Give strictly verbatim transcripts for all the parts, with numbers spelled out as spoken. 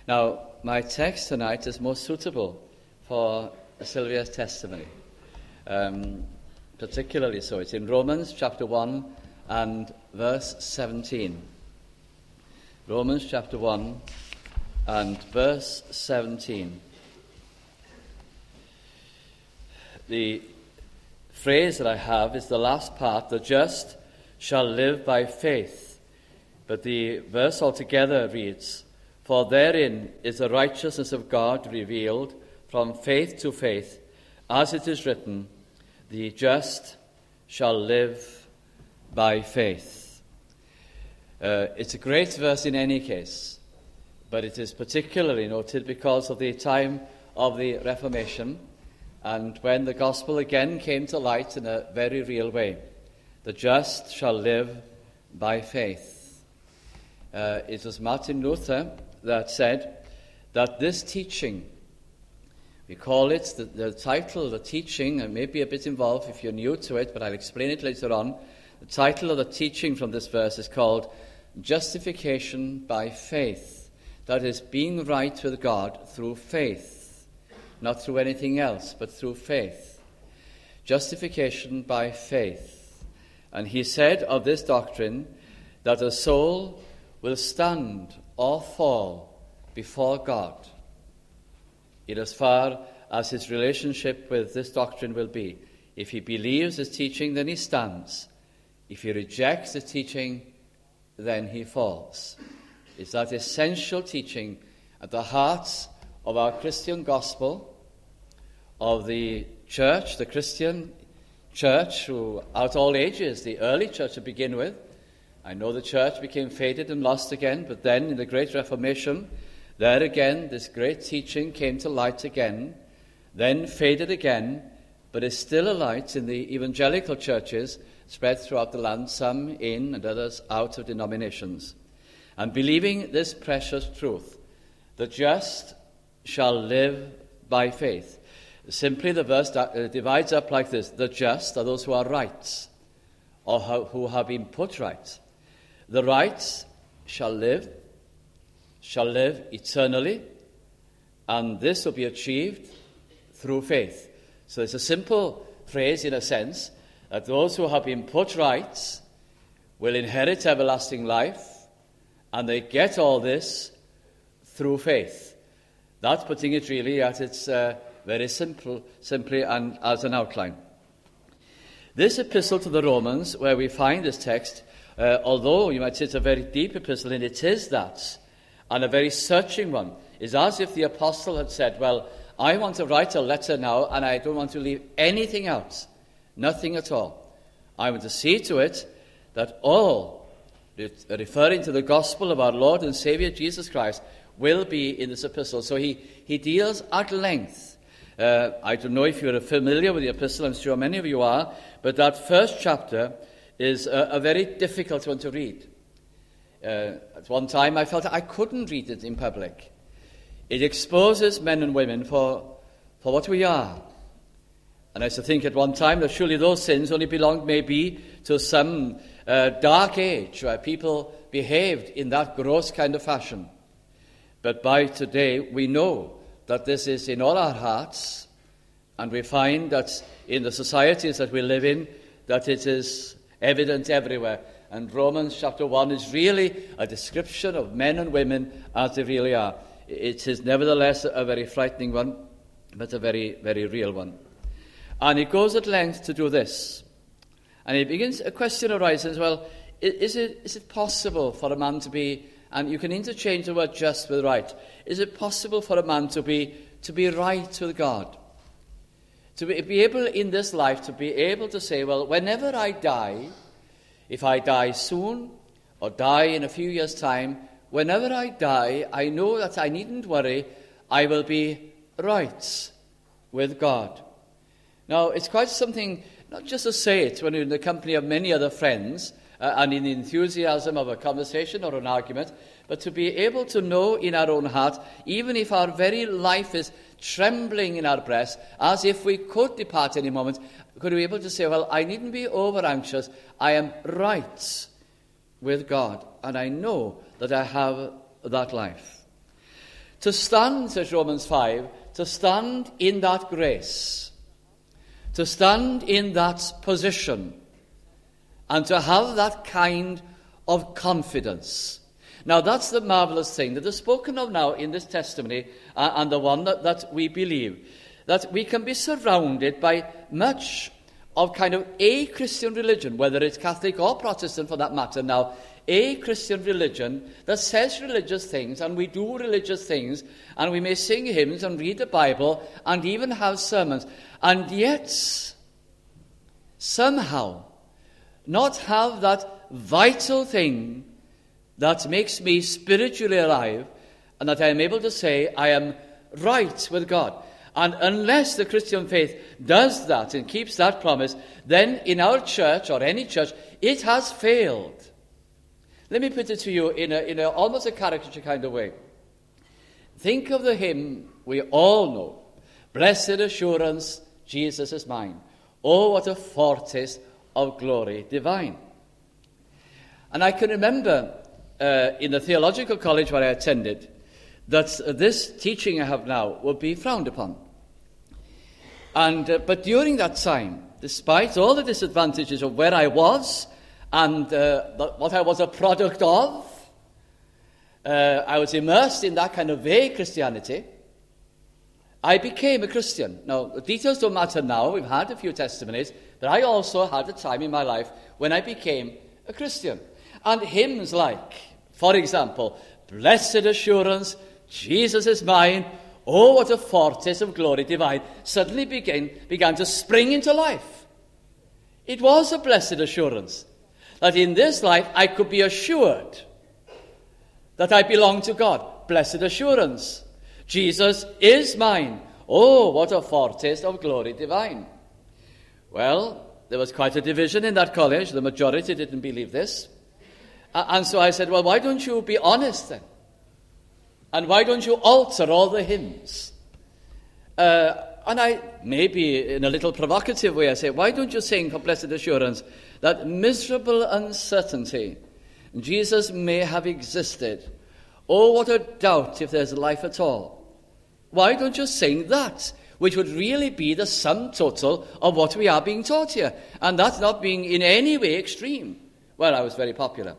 Now, my text tonight is most suitable for Sylvia's testimony, um, particularly so. It's in Romans chapter one and verse seventeen. Romans chapter one and verse seventeen. The phrase that I have is the last part, the just shall live by faith. But the verse altogether reads, for therein is the righteousness of God revealed from faith to faith, as it is written, the just shall live by faith. Uh, it's a great verse in any case, but it is particularly noted because of the time of the Reformation and when the gospel again came to light in a very real way. The just shall live by faith. Uh, it was Martin Luther that said that this teaching, we call it, the, the title, the teaching, and may be a bit involved if you're new to it, but I'll explain it later on. The title of the teaching from this verse is called Justification by Faith. That is, being right with God through faith, not through anything else, but through faith. Justification by faith. And he said of this doctrine that a soul will stand or fall before God in as far as his relationship with this doctrine will be. If he believes his teaching, then he stands. If he rejects the teaching, then he falls. It's that essential teaching at the heart of our Christian gospel, of the church, the Christian church throughout all ages, the early church to begin with. I know the church became faded and lost again, but then in the Great Reformation, there again, this great teaching came to light again, then faded again, but is still a light in the evangelical churches spread throughout the land, some in and others out of denominations. And believing this precious truth, the just shall live by faith. Simply the verse divides up like this. The just are those who are right, or who have been put right. The right shall live, shall live eternally, and this will be achieved through faith. So it's a simple phrase in a sense, that those who have been put right will inherit everlasting life, and they get all this through faith. That's putting it really at its uh, very simple, simply and as an outline. This epistle to the Romans, where we find this text, uh, although you might say it's a very deep epistle, and it is that, and a very searching one, is as if the apostle had said, well, I want to write a letter now, and I don't want to leave anything out, nothing at all. I want to see to it that all, referring to the gospel of our Lord and Saviour Jesus Christ, will be in this epistle. So he, he deals at length. Uh, I don't know if you're familiar with the epistle, I'm sure many of you are, but that first chapter is a, a very difficult one to read. Uh, at one time I felt I couldn't read it in public. It exposes men and women for, for what we are. And I used to think at one time that surely those sins only belonged maybe to some uh, dark age where people behaved in that gross kind of fashion. But by today we know that this is in all our hearts, and we find that in the societies that we live in, that it is evident everywhere. And Romans chapter one is really a description of men and women as they really are. It is nevertheless a very frightening one, but a very, very real one. And he goes at length to do this. And he begins, a question arises, well, is it, is it possible for a man to be, and you can interchange the word just with right, is it possible for a man to be, to be right with God? To be, be able in this life to be able to say, well, whenever I die, if I die soon or die in a few years' time, whenever I die, I know that I needn't worry, I will be right with God. Now, it's quite something, not just to say it when you're in the company of many other friends uh, and in the enthusiasm of a conversation or an argument, but to be able to know in our own heart, even if our very life is trembling in our breast, as if we could depart any moment, could we be able to say, well, I needn't be over anxious, I am right with God, and I know that I have that life. To stand, says Romans five, to stand in that grace, to stand in that position, and to have that kind of confidence. Now, that's the marvelous thing that is spoken of now in this testimony, uh, and the one that, that we believe, that we can be surrounded by much of kind of a Christian religion, whether it's Catholic or Protestant for that matter now, a Christian religion that says religious things, and we do religious things, and we may sing hymns and read the Bible and even have sermons, and yet somehow not have that vital thing that makes me spiritually alive, and that I am able to say I am right with God. And unless the Christian faith does that and keeps that promise, then in our church, or any church, it has failed. Let me put it to you in a, in a almost a caricature kind of way. Think of the hymn we all know, "Blessed assurance, Jesus is mine. Oh, what a foretaste of glory divine." And I can remember uh, in the theological college where I attended that uh, this teaching I have now would be frowned upon. And uh, but during that time, despite all the disadvantages of where I was and uh, what I was a product of, uh, I was immersed in that kind of vague Christianity. I became a Christian. Now, the details don't matter now. We've had a few testimonies, but I also had a time in my life when I became a Christian. And hymns like, for example, "Blessed assurance, Jesus is mine. Oh, what a foretaste of glory divine," suddenly began, began to spring into life. It was a blessed assurance that in this life I could be assured that I belong to God. Blessed assurance. Jesus is mine. Oh, what a foretaste of glory divine. Well, there was quite a division in that college. The majority didn't believe this. And so I said, well, why don't you be honest then? And why don't you alter all the hymns? Uh, and I, maybe in a little provocative way, I say, why don't you sing for blessed assurance that miserable uncertainty Jesus may have existed? Oh, what a doubt if there's life at all. Why don't you sing that, which would really be the sum total of what we are being taught here? And that's not being in any way extreme. Well, I was very popular.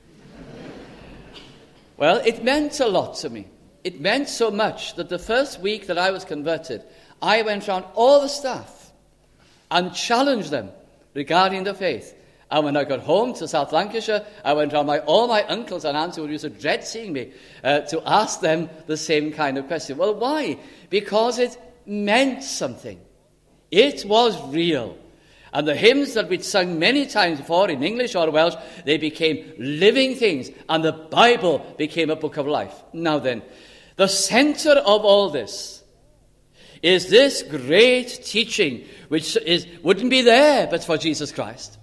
Well, it meant a lot to me. It meant so much that the first week that I was converted, I went round all the staff and challenged them regarding the faith. And when I got home to South Lancashire, I went round my, all my uncles and aunts who used to dread seeing me uh, to ask them the same kind of question. Well, why? Because it meant something. It was real. And the hymns that we'd sung many times before in English or Welsh, they became living things, and the Bible became a book of life. Now then, the center of all this is this great teaching, which is wouldn't be there but for Jesus Christ.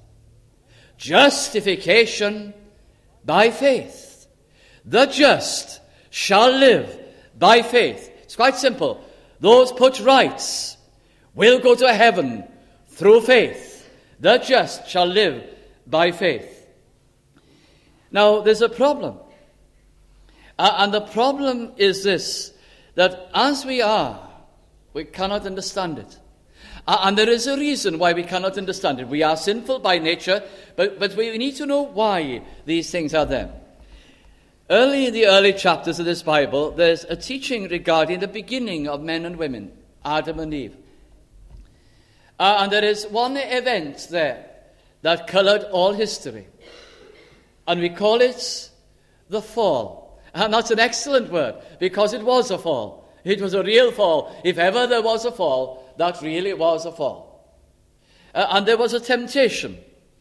Justification by faith. The just shall live by faith. It's quite simple. Those put rights will go to heaven through faith. The just shall live by faith. Now, there's a problem. Uh, and the problem is this, that as we are, we cannot understand it. Uh, and there is a reason why we cannot understand it. We are sinful by nature, but, but we need to know why these things are there. Early in the early chapters of this Bible, there's a teaching regarding the beginning of men and women, Adam and Eve. Uh, and there is one event there that colored all history. And we call it the fall. And that's an excellent word, because it was a fall. It was a real fall. If ever there was a fall, that really was a fall. Uh, and there was a temptation.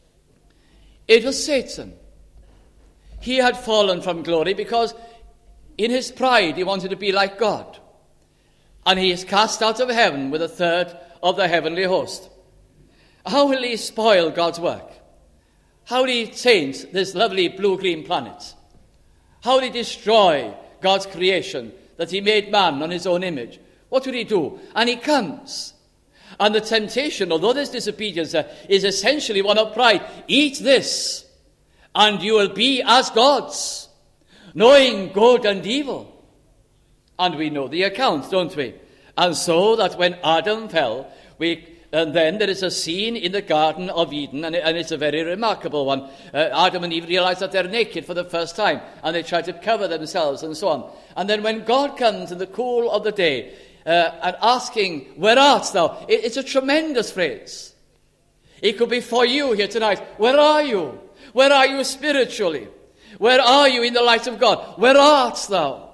It was Satan. He had fallen from glory because in his pride he wanted to be like God. And he is cast out of heaven with a third of the heavenly host. How will he spoil God's work? How will he taint this lovely blue-green planet? How will he destroy God's creation that he made man on his own image? What will he do? And he comes. And the temptation, although this disobedience uh, is essentially one of pride, eat this, and you will be as gods, knowing good and evil. And we know the account, don't we? And so that when Adam fell, we and then there is a scene in the Garden of Eden, and, it, and it's a very remarkable one. Uh, Adam and Eve realize that they're naked for the first time, and they try to cover themselves and so on. And then when God comes in the cool of the day uh, and asking, "Where art thou?" It, it's a tremendous phrase. It could be for you here tonight. Where are you? Where are you spiritually? Where are you in the light of God? Where art thou?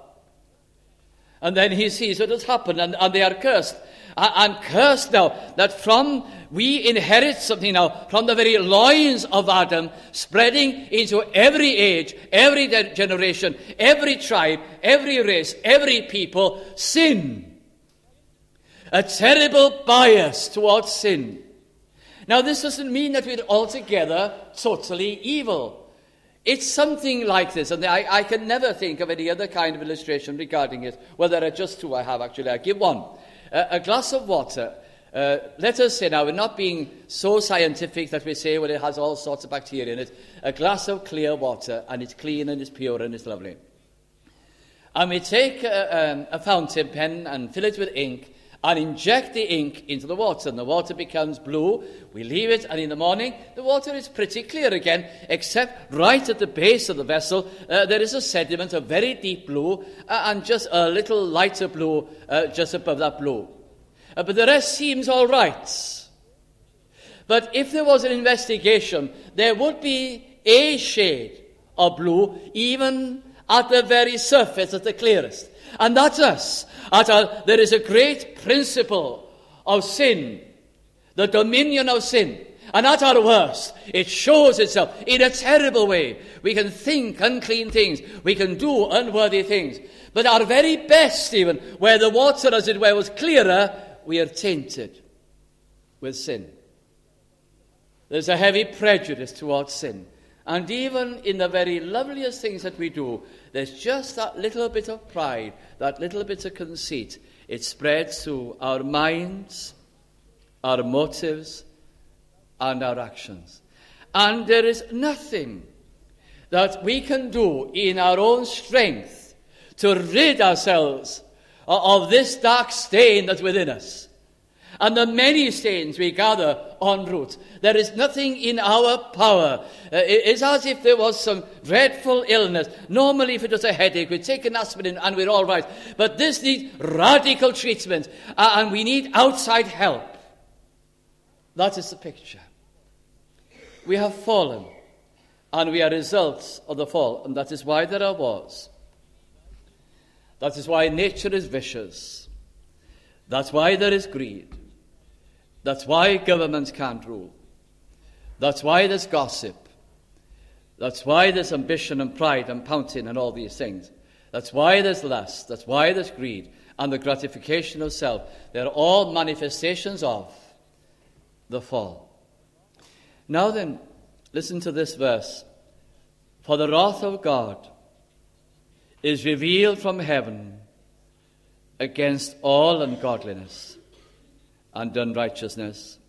And then he sees what has happened, and, and they are cursed. And cursed now, that from we inherit something now from the very loins of Adam, spreading into every age, every de- generation, every tribe, every race, every people, sin. A terrible bias towards sin. Now this doesn't mean that we're altogether totally evil. It's something like this, and I, I can never think of any other kind of illustration regarding it. Well, there are just two I have, actually. I give one. Uh, a glass of water, uh, let us say now, we're not being so scientific that we say, well, it has all sorts of bacteria in it. A glass of clear water, and it's clean and it's pure and it's lovely. And we take a, um, a fountain pen and fill it with ink and inject the ink into the water, and the water becomes blue. We leave it, and in the morning, the water is pretty clear again, except right at the base of the vessel, uh, there is a sediment, a very deep blue, uh, and just a little lighter blue uh, just above that blue. Uh, but the rest seems all right. But if there was an investigation, there would be a shade of blue, even at the very surface, at the clearest. And that's us. At our, there is a great principle of sin, the dominion of sin. And at our worst, it shows itself in a terrible way. We can think unclean things. We can do unworthy things. But our very best, even, where the water, as it were, was clearer, we are tainted with sin. There's a heavy prejudice towards sin. And even in the very loveliest things that we do, there's just that little bit of pride, that little bit of conceit. It spreads to our minds, our motives, and our actions. And there is nothing that we can do in our own strength to rid ourselves of this dark stain that's within us. And the many stains we gather en route. There is nothing in our power. Uh, it's as if there was some dreadful illness. Normally, if it was a headache, we'd take an aspirin and we're all right. But this needs radical treatment, uh, and we need outside help. That is the picture. We have fallen, and we are results of the fall, and that is why there are wars. That is why nature is vicious. That's why there is greed. That's why governments can't rule. That's why there's gossip. That's why there's ambition and pride and pouting and all these things. That's why there's lust. That's why there's greed and the gratification of self. They're all manifestations of the fall. Now then, listen to this verse. For the wrath of God is revealed from heaven against all ungodliness and unrighteousness,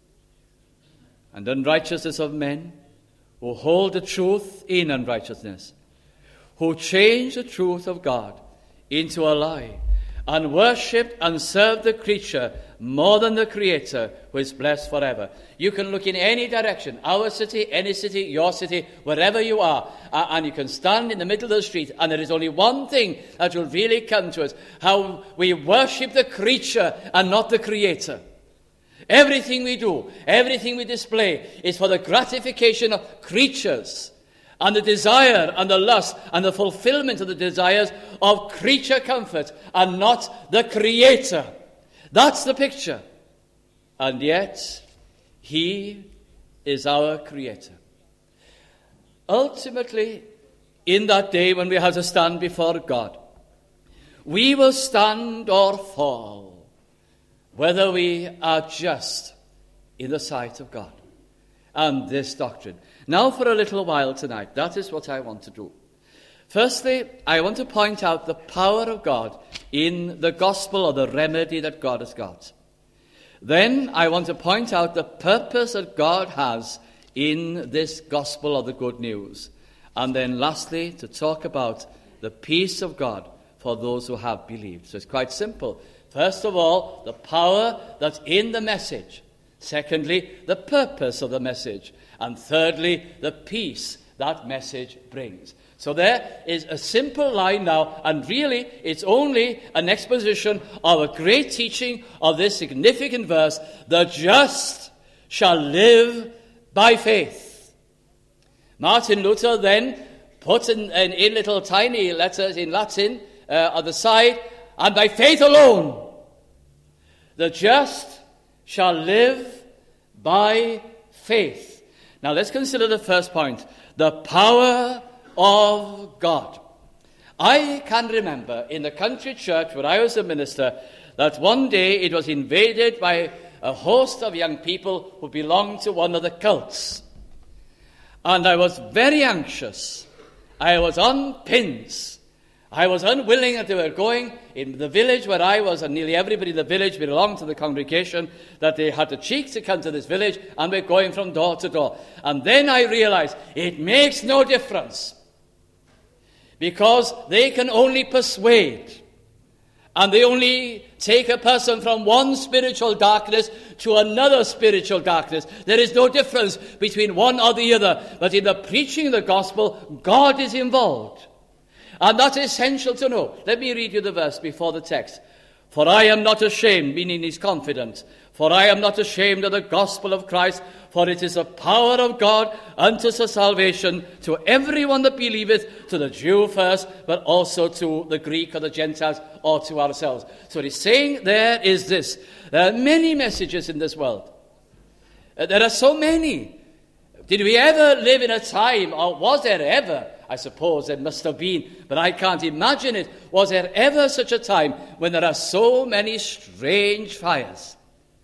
and unrighteousness of men who hold the truth in unrighteousness, who change the truth of God into a lie, and worship and serve the creature more than the Creator, who is blessed forever. You can look in any direction, our city, any city, your city, wherever you are, uh, and you can stand in the middle of the street, and there is only one thing that will really come to us: how we worship the creature and not the Creator. Everything we do, everything we display is for the gratification of creatures, and the desire and the lust and the fulfillment of the desires of creature comfort, and not the Creator. That's the picture. And yet, He is our Creator. Ultimately, in that day when we have to stand before God, we will stand or fall, whether we are just in the sight of God. And this doctrine. Now for a little while tonight, that is what I want to do. Firstly, I want to point out the power of God in the gospel, or the remedy that God has got. Then I want to point out the purpose that God has in this gospel of the good news. And then lastly, to talk about the peace of God for those who have believed. So it's quite simple. First of all, the power that's in the message. Secondly, the purpose of the message. And thirdly, the peace that message brings. So there is a simple line now, and really it's only an exposition of a great teaching of this significant verse: the just shall live by faith. Martin Luther then put in, in, in little tiny letters in Latin uh, on the side, and by faith alone, the just shall live by faith. Now let's consider the first point, the power of God. I can remember in the country church where I was a minister that one day it was invaded by a host of young people who belonged to one of the cults. And I was very anxious. I was on pins. I was unwilling that they were going in the village where I was, and nearly everybody in the village belonged to the congregation, that they had the cheek to come to this village, and we're going from door to door. And then I realized it makes no difference, because they can only persuade, and they only take a person from one spiritual darkness to another spiritual darkness. There is no difference between one or the other, but in the preaching of the gospel, God is involved. And that's essential to know. Let me read you the verse before the text. For I am not ashamed, meaning he's confident. For I am not ashamed of the gospel of Christ, for it is the power of God unto salvation to everyone that believeth, to the Jew first, but also to the Greek or the Gentiles, or to ourselves. So what he's saying there is this: there are many messages in this world. There are so many. Did we ever live in a time, or was there ever? I suppose there must have been, but I can't imagine it. Was there ever such a time when there are so many strange fires?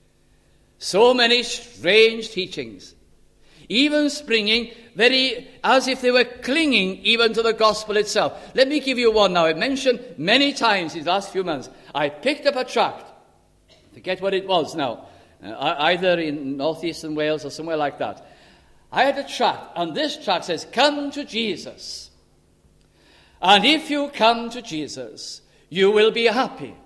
So many strange teachings, even springing very, as if they were clinging even to the gospel itself. Let me give you one now. I mentioned many times these last few months. I picked up a tract, forget what it was now, uh, either in northeastern Wales or somewhere like that. I had a tract, and this tract says, "Come to Jesus. And if you come to Jesus, you will be happy.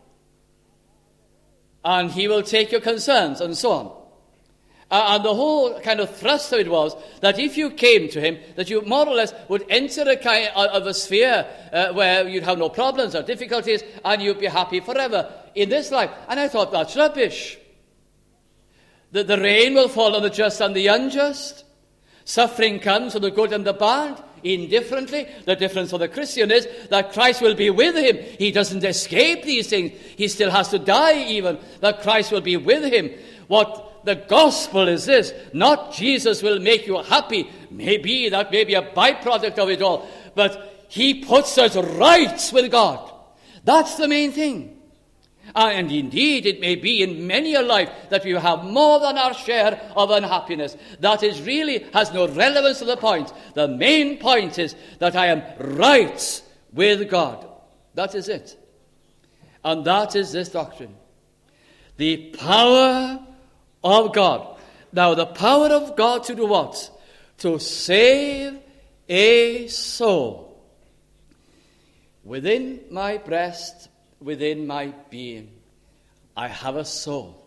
And he will take your concerns," and so on. Uh, and the whole kind of thrust of it was that if you came to him, that you more or less would enter a kind of a sphere uh, where you'd have no problems or difficulties, and you'd be happy forever in this life. And I thought, that's rubbish. The, the rain will fall on the just and the unjust. Suffering comes for the good and the bad, indifferently. The difference for the Christian is that Christ will be with him. He doesn't escape these things. He still has to die even, that Christ will be with him. What the gospel is this: not Jesus will make you happy. Maybe that may be a byproduct of it all, but he puts us right with God. That's the main thing. And indeed, it may be in many a life that we have more than our share of unhappiness. That is really has no relevance to the point. The main point is that I am right with God. That is it. And that is this doctrine. The power of God. Now, the power of God to do what? To save a soul. Within my breast, within my being, I have a soul.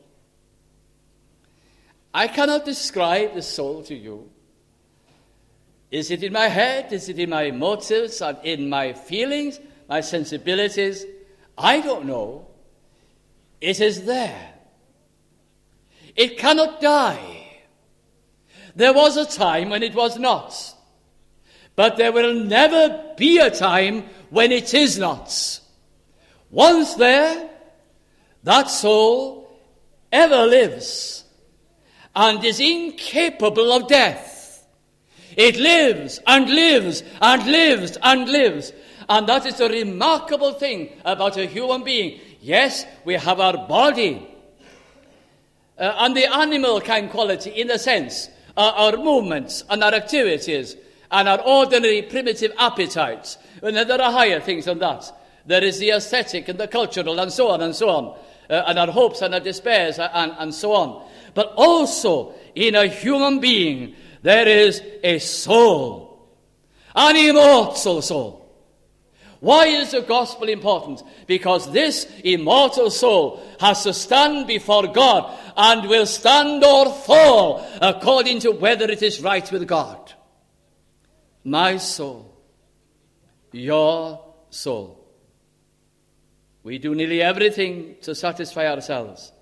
I cannot describe the soul to you. Is it in my head? Is it in my motives and in my feelings, my sensibilities? I don't know. It is there. It cannot die. There was a time when it was not. But there will never be a time when it is not. Once there, that soul ever lives and is incapable of death. It lives and lives and lives and lives. And that is the remarkable thing about a human being. Yes, we have our body uh, and the animal kind quality in a sense, uh, our movements and our activities and our ordinary primitive appetites. And there are higher things than that. There is the aesthetic and the cultural and so on and so on, uh, and our hopes and our despairs and, and so on. But also, in a human being, there is a soul, an immortal soul. Why is the gospel important? Because this immortal soul has to stand before God and will stand or fall according to whether it is right with God. My soul, your soul. We do nearly everything to satisfy ourselves.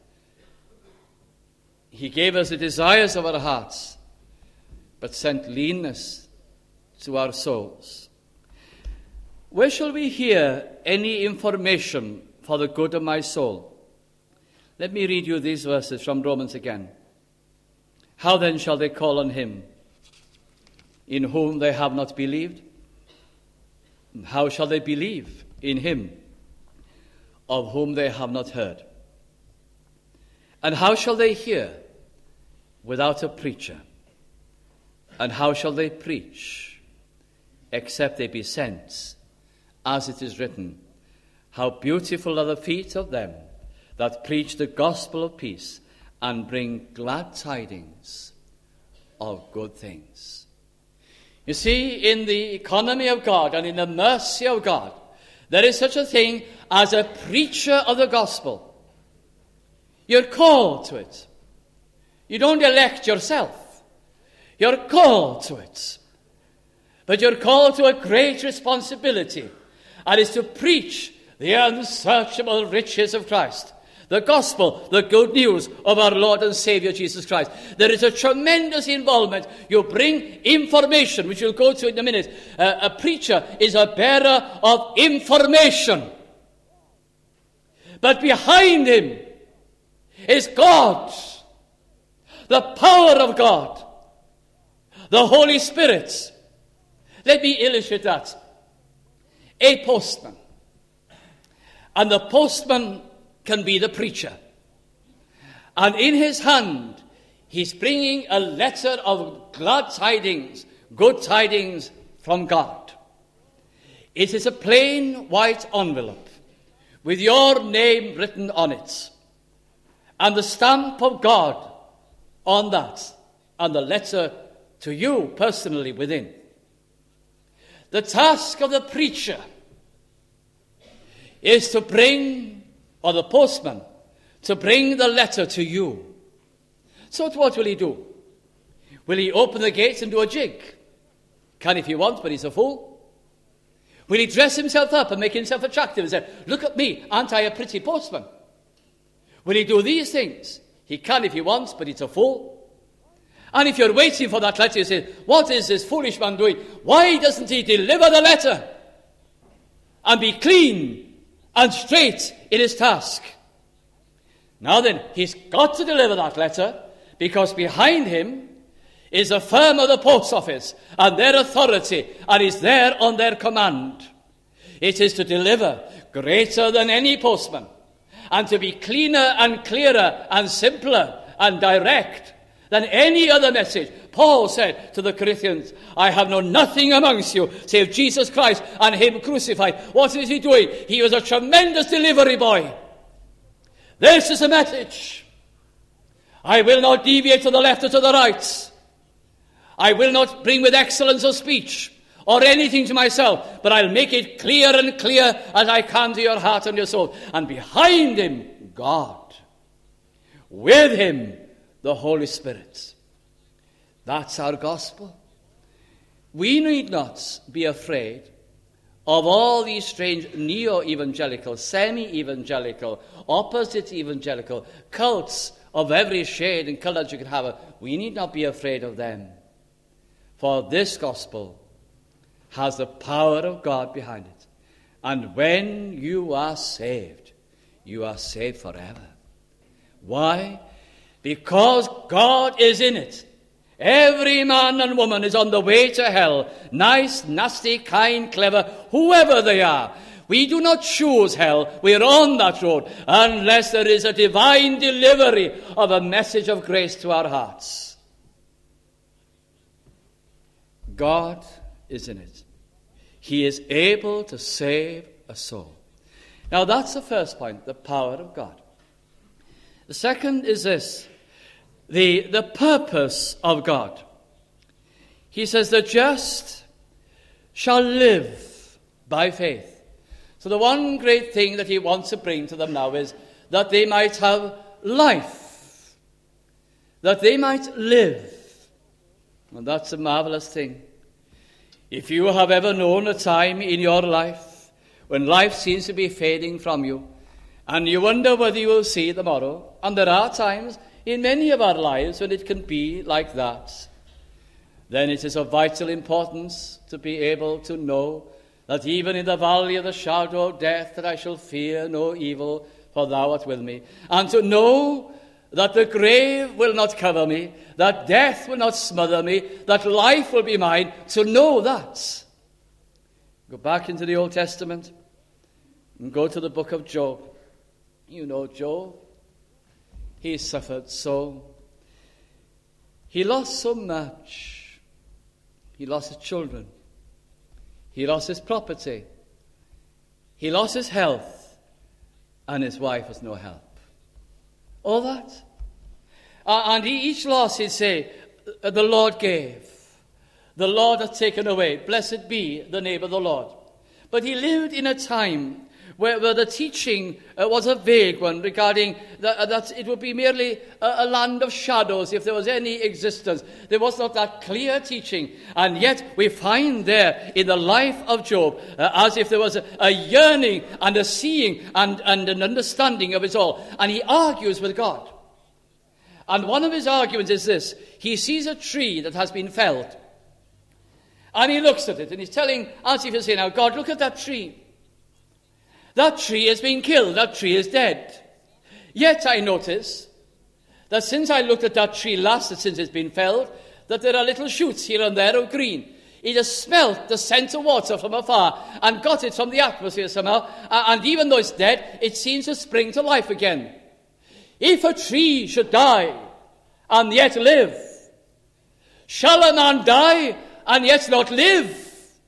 He gave us the desires of our hearts, but sent leanness to our souls. Where shall we hear any information for the good of my soul? Let me read you these verses from Romans again. How then shall they call on him in whom they have not believed? And how shall they believe in him of whom they have not heard? And how shall they hear without a preacher? And how shall they preach except they be sent? As it is written, how beautiful are the feet of them that preach the gospel of peace and bring glad tidings of good things. You see, in the economy of God and in the mercy of God, there is such a thing as a preacher of the gospel. You're called to it. You don't elect yourself. You're called to it. But you're called to a great responsibility, and is to preach the unsearchable riches of Christ, the gospel, the good news of our Lord and Savior Jesus Christ. There is a tremendous involvement. You bring information, which we'll go to in a minute. Uh, a preacher is a bearer of information. But behind him is God, the power of God, the Holy Spirit. Let me illustrate that. A postman. And the postman can be the preacher. And in his hand, he's bringing a letter of glad tidings, good tidings from God. It is a plain white envelope with your name written on it, and the stamp of God on that, and the letter to you personally within. The task of the preacher is to bring, or the postman, to bring the letter to you. So what will he do? Will he open the gates and do a jig? Can if he wants, but he's a fool. Will he dress himself up and make himself attractive and say, look at me, aren't I a pretty postman? Will he do these things? He can if he wants, but he's a fool. And if you're waiting for that letter, you say, what is this foolish man doing? Why doesn't he deliver the letter and be clean and straight in his task? Now then, he's got to deliver that letter, because behind him is a firm of the post office and their authority, and is there on their command. It is to deliver greater than any postman, and to be cleaner and clearer and simpler and direct than any other message. Paul said to the Corinthians, I have known nothing amongst you save Jesus Christ and him crucified. What is he doing? He was a tremendous delivery boy. This is a message. I will not deviate to the left or to the right. I will not bring with excellence of speech or anything to myself, but I'll make it clear and clear as I can to your heart and your soul. And behind him, God. With him, the Holy Spirit. That's our gospel. We need not be afraid of all these strange neo-evangelical, semi-evangelical, opposite evangelical cults of every shade and colour that you can have. We need not be afraid of them. For this gospel has the power of God behind it. And when you are saved, you are saved forever. Why? Because God is in it. Every man and woman is on the way to hell. Nice, nasty, kind, clever, whoever they are. We do not choose hell. We're on that road unless there is a divine delivery of a message of grace to our hearts. God is in it. He is able to save a soul. Now that's the first point, the power of God. The second is this, the, the purpose of God. He says, the just shall live by faith. So the one great thing that he wants to bring to them now is that they might have life, that they might live. And that's a marvelous thing. If you have ever known a time in your life when life seems to be fading from you, and you wonder whether you will see it tomorrow, and there are times in many of our lives when it can be like that, then it is of vital importance to be able to know that even in the valley of the shadow of death, that I shall fear no evil, for thou art with me. And to know that the grave will not cover me, that death will not smother me, that life will be mine, to know that. Go back into the Old Testament and go to the book of Job. You know Job. He suffered so. He lost so much. He lost his children. He lost his property. He lost his health. And his wife has no help. All that. Uh, and he, each loss, he'd say, the Lord gave. The Lord hath taken away. Blessed be the name of the Lord. But he lived in a time where, where the teaching uh, was a vague one regarding the, uh, that it would be merely a, a land of shadows if there was any existence. There was not that clear teaching. And yet we find there in the life of Job uh, as if there was a, a yearning and a seeing and, and an understanding of it all. And he argues with God. And one of his arguments is this. He sees a tree that has been felled. And he looks at it and he's telling, as if he's saying, now God, look at that tree. That tree has been killed. That tree is dead. Yet I notice that since I looked at that tree last, since it's been felled, that there are little shoots here and there of green. He just smelt the scent of water from afar and got it from the atmosphere somehow. And even though it's dead, it seems to spring to life again. If a tree should die and yet live, shall a man die and yet not live?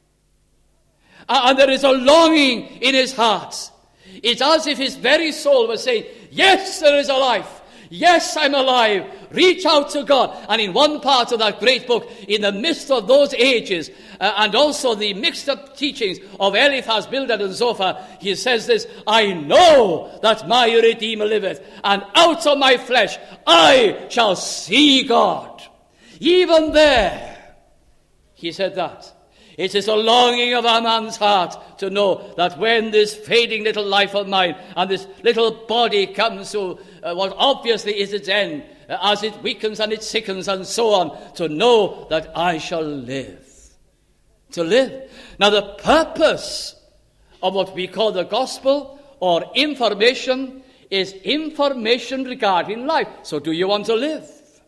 And there is a longing in his heart. It's as if his very soul was saying, yes, there is a life. Yes, I'm alive. Reach out to God. And in one part of that great book, in the midst of those ages, uh, and also the mixed up teachings of Eliphaz, Bildad, and Zophar, he says this, I know that my Redeemer liveth, and out of my flesh I shall see God. Even there, he said that. It is a longing of a man's heart to know that when this fading little life of mine and this little body comes to uh, what obviously is its end, uh, as it weakens and it sickens and so on, to know that I shall live. To live. Now the purpose of what we call the gospel or information is information regarding life. So do you want to live?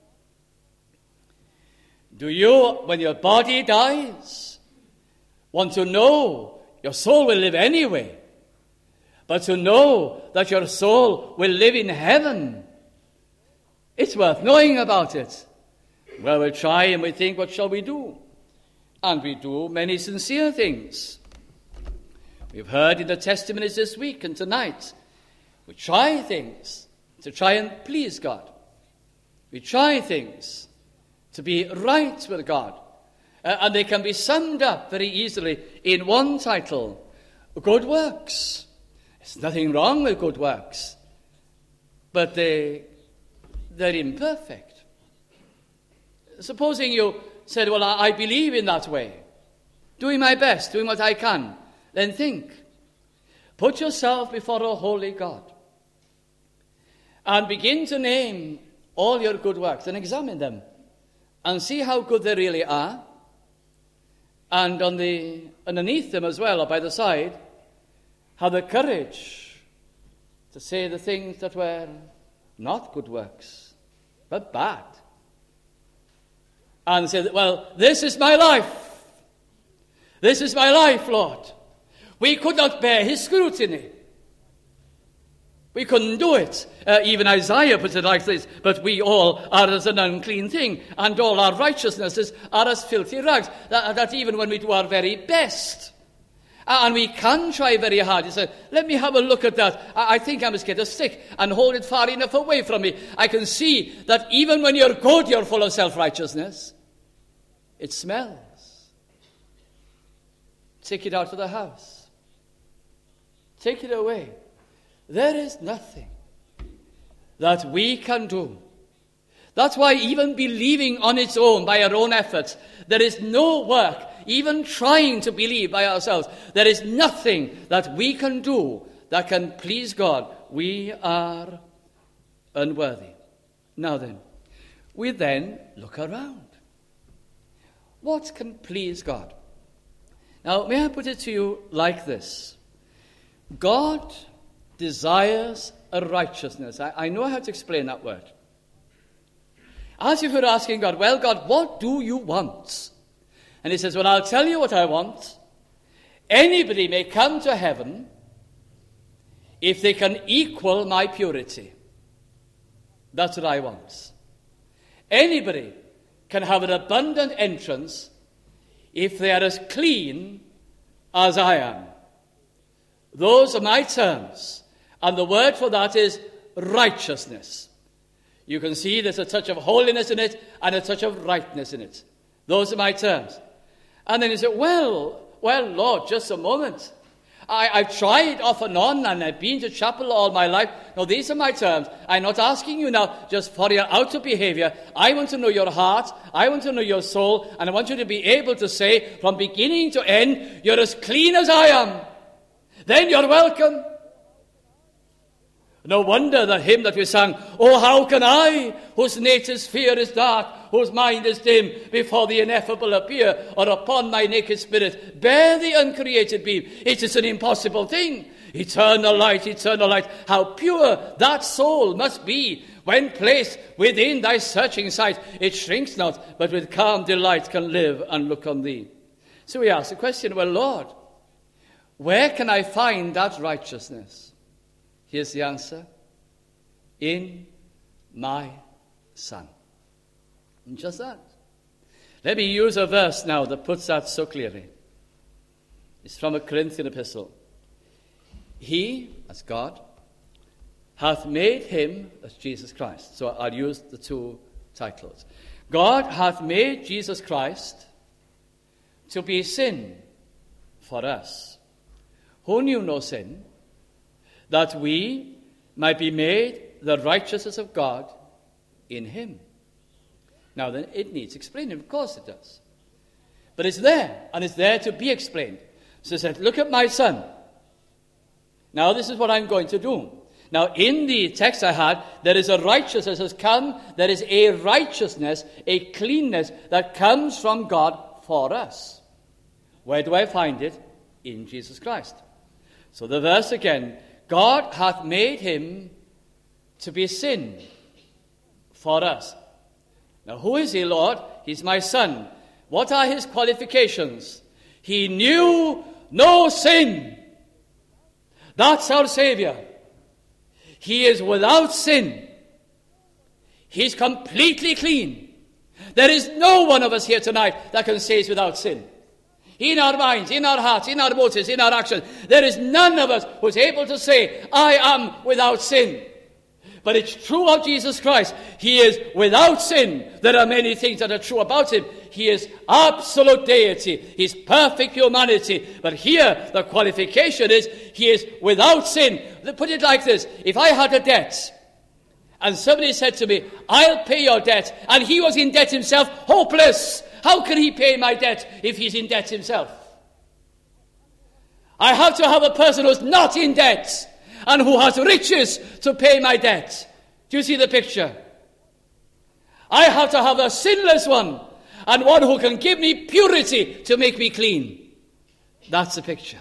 Do you, when your body dies, want to know your soul will live anyway, but to know that your soul will live in heaven? It's worth knowing about it. Well, we'll try and we think, what shall we do? And we do many sincere things. We've heard in the testimonies this week and tonight. We try things to try and please God. We try things to be right with God. Uh, and they can be summed up very easily in one title, good works. There's nothing wrong with good works, but they, they're imperfect. Supposing you said, well, I, I believe in that way, doing my best, doing what I can, then think. Put yourself before a holy God and begin to name all your good works and examine them and see how good they really are. And on the underneath them as well, or by the side, have the courage to say the things that were not good works, but bad. And say, well, this is my life. This is my life, Lord. We could not bear his scrutiny. We couldn't do it. Uh, even Isaiah puts it like this, but we all are as an unclean thing, and all our righteousnesses are as filthy rags, that, that even when we do our very best, uh, and we can try very hard, you say, let me have a look at that. I, I think I must get a stick and hold it far enough away from me. I can see that even when you're good, you're full of self-righteousness. It smells. Take it out of the house. take it away. There is nothing that we can do. That's why even believing on its own, by our own efforts, there is no work, even trying to believe by ourselves. There is nothing that we can do that can please God. We are unworthy. Now then, we then look around. What can please God? Now, may I put it to you like this? God desires a righteousness. I, I know how to explain that word. As if you're asking God, well, God, what do you want? And he says, well, I'll tell you what I want. Anybody may come to heaven if they can equal my purity. That's what I want. Anybody can have an abundant entrance if they are as clean as I am. Those are my terms. And the word for that is righteousness. You can see there's a touch of holiness in it and a touch of rightness in it. Those are my terms. And then you say, well, well, Lord, just a moment. I, I've tried off and on, and I've been to chapel all my life. No, these are my terms. I'm not asking you now just for your outer behavior. I want to know your heart. I want to know your soul. And I want you to be able to say, from beginning to end, you're as clean as I am. Then you're welcome. No wonder the hymn that we sang, oh, how can I, whose native sphere is dark, whose mind is dim, before the ineffable appear, or upon my naked spirit, bear the uncreated beam. It is an impossible thing. Eternal light, eternal light, how pure that soul must be when placed within thy searching sight. It shrinks not, but with calm delight can live and look on thee. So we ask the question, well, Lord, where can I find that righteousness? Here's the answer. In my Son. And just that. Let me use a verse now that puts that so clearly. It's from a Corinthian epistle. He, as God, hath made him, as Jesus Christ. So I'll use the two titles. God hath made Jesus Christ to be sin for us, who knew no sin, that we might be made the righteousness of God in him. Now then, it needs explaining. Of course it does. But it's there, and it's there to be explained. So it said, look at my Son. Now this is what I'm going to do. Now in the text I had, there is a righteousness that has come. There is a righteousness, a cleanness that comes from God for us. Where do I find it? In Jesus Christ. So the verse again, God hath made him to be sin for us. Now, who is he, Lord? He's my Son. What are his qualifications? He knew no sin. That's our Savior. He is without sin. He's completely clean. There is no one of us here tonight that can say he's without sin. In our minds, in our hearts, in our motives, in our actions, there is none of us who is able to say, I am without sin. But it's true of Jesus Christ. He is without sin. There are many things that are true about him. He is absolute deity. He's perfect humanity. But here, the qualification is, he is without sin. Put it like this. If I had a debt, and somebody said to me, I'll pay your debt, and he was in debt himself, hopeless. How can he pay my debt if he's in debt himself? I have to have a person who's not in debt and who has riches to pay my debt. Do you see the picture? I have to have a sinless one and one who can give me purity to make me clean. That's the picture.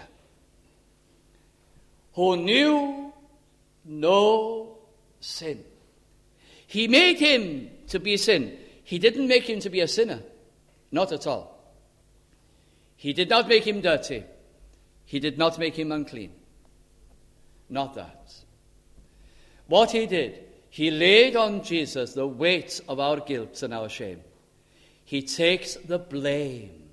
Who knew no sin. He made him to be sin. He didn't make him to be a sinner. Not at all. He did not make him dirty. He did not make him unclean. Not that. What he did, he laid on Jesus the weight of our guilt and our shame. He takes the blame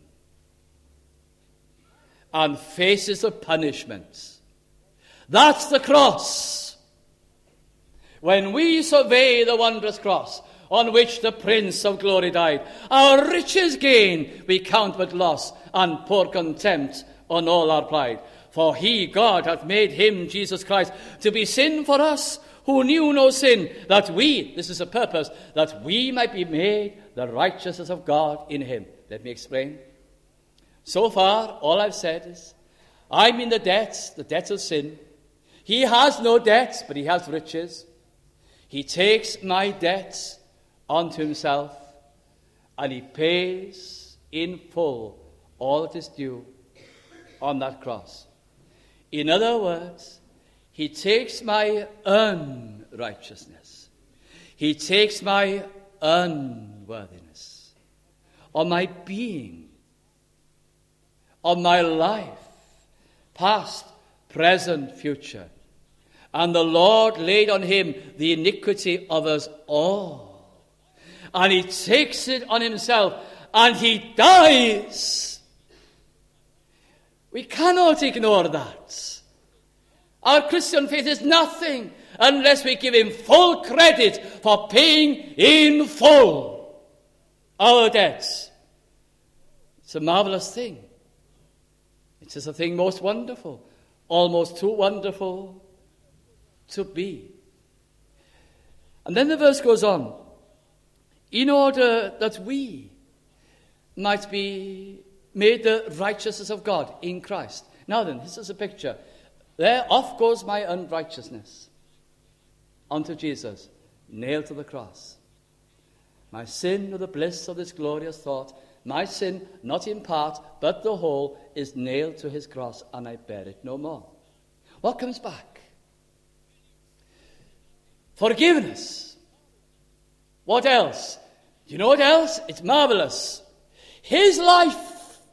and faces the punishment. That's the cross. When we survey the wondrous cross on which the Prince of Glory died, our riches gain we count but loss, and pour contempt on all our pride. For he, God, hath made him, Jesus Christ, to be sin for us, who knew no sin, that we, this is a purpose, that we might be made the righteousness of God in him. Let me explain. So far, all I've said is, I'm in the debts, the debts of sin. He has no debts, but he has riches. He takes my debts onto himself, and he pays in full all that is due on that cross. In other words, he takes my unrighteousness. He takes my unworthiness, on my being, on my life, past, present, future. And the Lord laid on him the iniquity of us all. And he takes it on himself, and he dies. We cannot ignore that. Our Christian faith is nothing unless we give him full credit for paying in full our debts. It's a marvelous thing. It is a thing most wonderful, almost too wonderful to be. And then the verse goes on. In order that we might be made the righteousness of God in Christ. Now then, this is a picture. There off goes my unrighteousness unto Jesus, nailed to the cross. My sin, with the bliss of this glorious thought, my sin, not in part, but the whole, is nailed to his cross, and I bear it no more. What comes back? Forgiveness. What else? Do you know what else? It's marvelous. His life,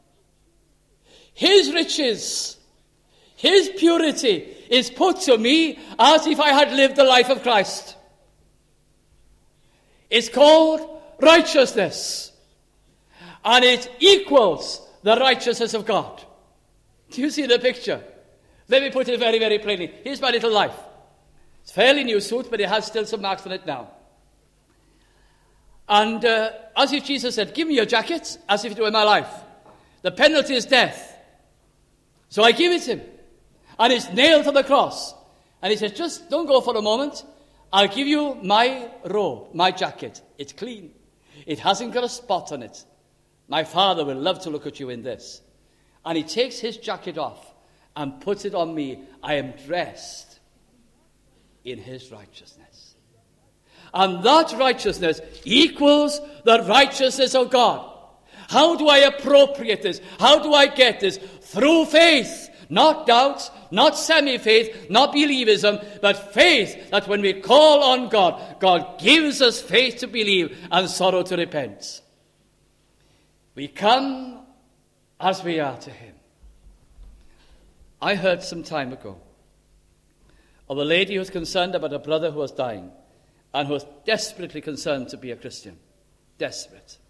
his riches, his purity is put to me as if I had lived the life of Christ. It's called righteousness. And it equals the righteousness of God. Do you see the picture? Let me put it very, very plainly. Here's my little life. It's a fairly new suit, but it has still some marks on it now. And uh, as if Jesus said, give me your jacket, as if it were my life. The penalty is death. So I give it him. And it's nailed to the cross. And he says, just don't go for a moment. I'll give you my robe, my jacket. It's clean. It hasn't got a spot on it. My Father will love to look at you in this. And he takes his jacket off and puts it on me. I am dressed in his righteousness. And that righteousness equals the righteousness of God. How do I appropriate this? How do I get this? Through faith, not doubts, not semi-faith, not believism, but faith that when we call on God, God gives us faith to believe and sorrow to repent. We come as we are to him. I heard some time ago of a lady who was concerned about a brother who was dying and who was desperately concerned to be a Christian. Desperate.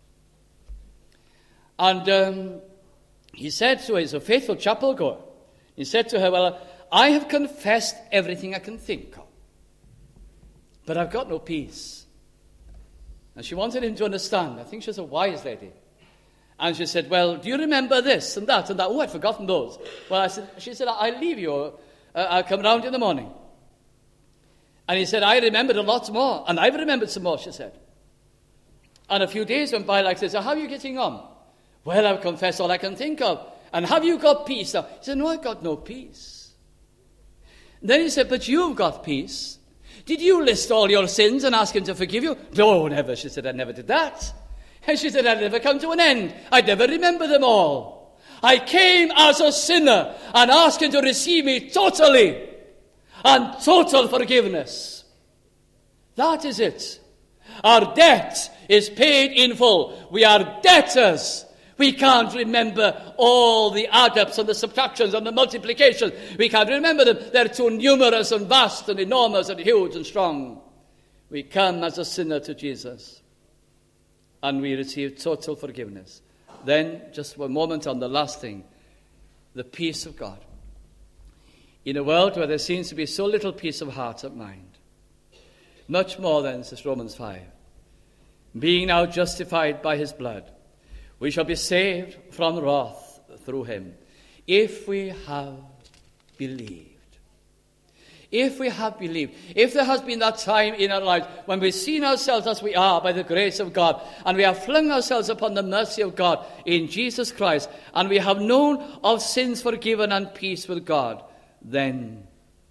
And um, he said to her, he's a faithful chapel goer. He said to her, well, I have confessed everything I can think of, but I've got no peace. And she wanted him to understand. I think she's a wise lady. And she said, well, do you remember this and that and that? Oh, I'd forgotten those. Well, I said, she said, I'll leave you. Uh, I'll come round in the morning. And he said, I remembered a lot more. And I've remembered some more, she said. And a few days went by like this. So how are you getting on? Well, I've confessed all I can think of. And have you got peace now? He said, no, I've got no peace. Then he said, but you've got peace. Did you list all your sins and ask him to forgive you? No, never. She said, I never did that. And she said, I'd never come to an end. I'd never remember them all. I came as a sinner and asked him to receive me totally and total forgiveness. That is it. Our debt is paid in full. We are debtors. We can't remember all the add-ups and the subtractions and the multiplications. We can't remember them. They're too numerous and vast and enormous and huge and strong. We come as a sinner to Jesus, and we receive total forgiveness. Then, just one moment on the last thing, the peace of God. In a world where there seems to be so little peace of heart and mind, much more than, says Romans five, being now justified by his blood, we shall be saved from wrath through him, if we have believed. If we have believed, if there has been that time in our lives when we've seen ourselves as we are by the grace of God, and we have flung ourselves upon the mercy of God in Jesus Christ, and we have known of sins forgiven and peace with God, then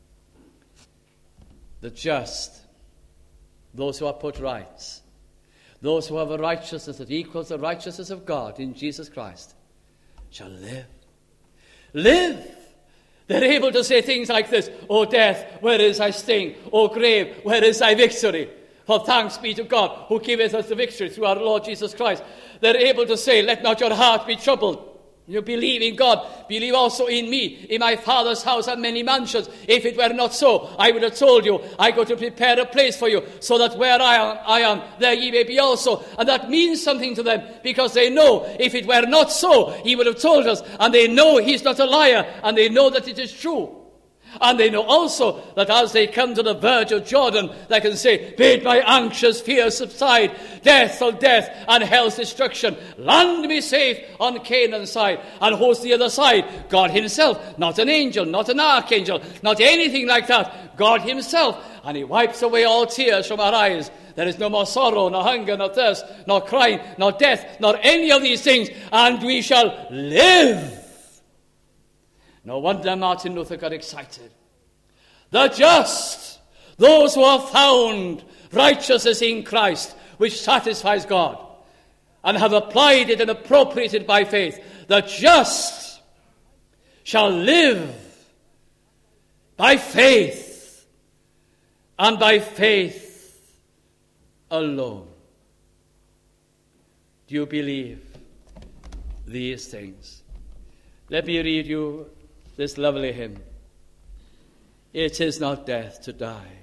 the just, those who are put right, those who have a righteousness that equals the righteousness of God in Jesus Christ, shall live. Live! They're able to say things like this: O death, where is thy sting? O grave, where is thy victory? For thanks be to God who giveth us the victory through our Lord Jesus Christ. They're able to say, let not your heart be troubled. You believe in God, believe also in me. In my Father's house are many mansions. If it were not so, I would have told you, I go to prepare a place for you, so that where I am, I am, there ye may be also. And that means something to them, because they know if it were not so, he would have told us. And they know he's not a liar, and they know that it is true. And they know also that as they come to the verge of Jordan, they can say, bid my anxious fears subside, death of death and hell's destruction, land me safe on Canaan's side. And who's the other side? God himself, not an angel, not an archangel, not anything like that. God himself. And he wipes away all tears from our eyes. There is no more sorrow, nor hunger, nor thirst, nor crying, nor death, nor any of these things. And we shall live. No wonder Martin Luther got excited. The just, those who have found righteousness in Christ, which satisfies God, and have applied it and appropriated it by faith, the just shall live by faith, and by faith alone. Do you believe these things? Let me read you this lovely hymn. It is not death to die,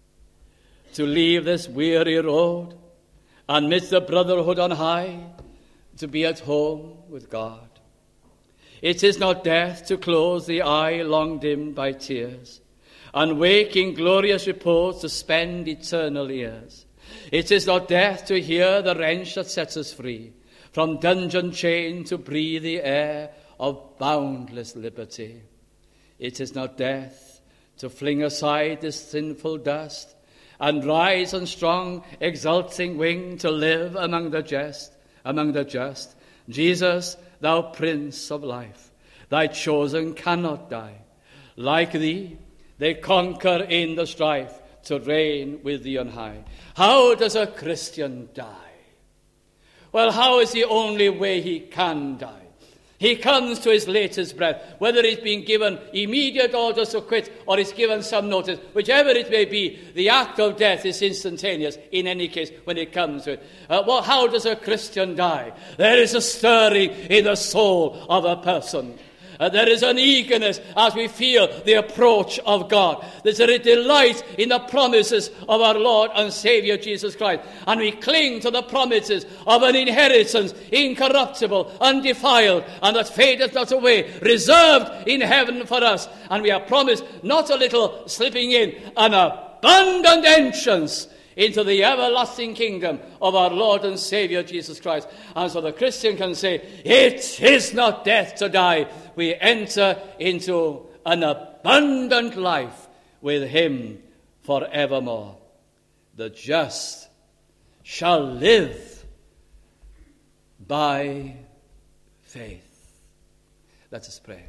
to leave this weary road, and midst the brotherhood on high, to be at home with God. It is not death to close the eye long dimmed by tears, and wake in glorious repose to spend eternal years. It is not death to hear the wrench that sets us free, from dungeon chain to breathe the air of boundless liberty. It is not death to fling aside this sinful dust, and rise on strong, exulting wing to live among the just, among the just. Jesus, thou Prince of life, thy chosen cannot die. Like thee, they conquer in the strife to reign with thee on high. How does a Christian die? Well, how is the only way he can die? He comes to his latest breath, whether he's been given immediate orders to quit or he's given some notice. Whichever it may be, the act of death is instantaneous in any case when it comes to it. Uh, well, how does a Christian die? There is a stirring in the soul of a person. Uh, there is an eagerness as we feel the approach of God. There's a delight in the promises of our Lord and Savior Jesus Christ. And we cling to the promises of an inheritance incorruptible, undefiled, and that fadeth not away, reserved in heaven for us. And we are promised not a little slipping in, an abundant entrance into the everlasting kingdom of our Lord and Savior Jesus Christ. And so the Christian can say, it is not death to die. We enter into an abundant life with him forevermore. The just shall live by faith. Let us pray.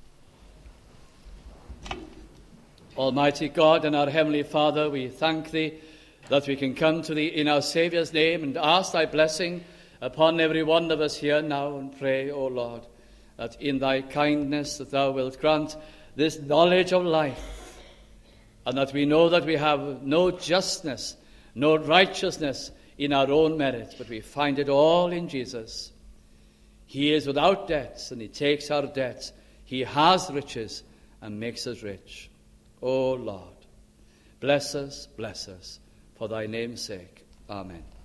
Almighty God and our Heavenly Father, we thank thee that we can come to thee in our Saviour's name and ask thy blessing upon every one of us here now, and pray, O Lord, that in thy kindness that thou wilt grant this knowledge of life, and that we know that we have no justness, no righteousness in our own merit, but we find it all in Jesus. He is without debts, and he takes our debts. He has riches and makes us rich. O Lord, bless us, bless us, for thy name's sake. Amen.